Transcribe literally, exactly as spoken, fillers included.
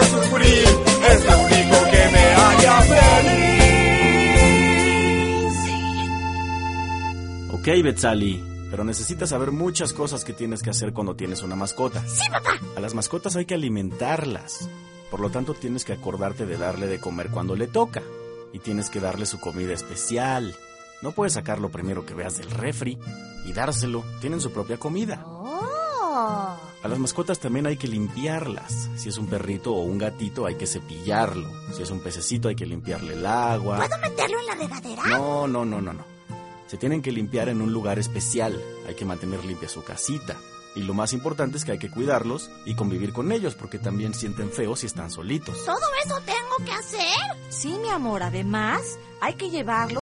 sufrir, es lo único que me haría feliz. Ok, Betzali, pero necesitas saber muchas cosas que tienes que hacer cuando tienes una mascota. Sí, papá. A las mascotas hay que alimentarlas. Por lo tanto, tienes que acordarte de darle de comer cuando le toca. Y tienes que darle su comida especial. No puedes sacar lo primero que veas del refri y dárselo. Tienen su propia comida. Oh. A las mascotas también hay que limpiarlas. Si es un perrito o un gatito, hay que cepillarlo. Si es un pececito, hay que limpiarle el agua. ¿Puedo meterlo en la regadera? No, no, no, no, no. Se tienen que limpiar en un lugar especial. Hay que mantener limpia su casita. Y lo más importante es que hay que cuidarlos y convivir con ellos, porque también sienten feo si están solitos. ¿Todo eso tengo que hacer? Sí, mi amor, además hay que llevarlo